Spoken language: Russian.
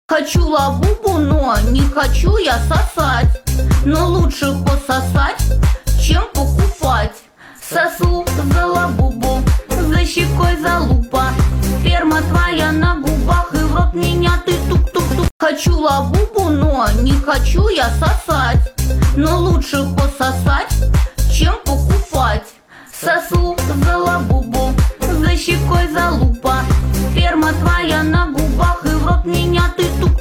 Хочу лабубу, но не хочу я сосать. Но лучше пососать, чем покупать. Сосу за лабубу, за щекой залупа. Сперма твоя на губах, и в рот меня ты тук-тук-тук. Хочу лабубу, но не хочу я сосать. Но лучше пососать, чем покупать. Сосу за лабубу, за щекой залупа. Сперма твоя на губах, и в рот меня ты тук.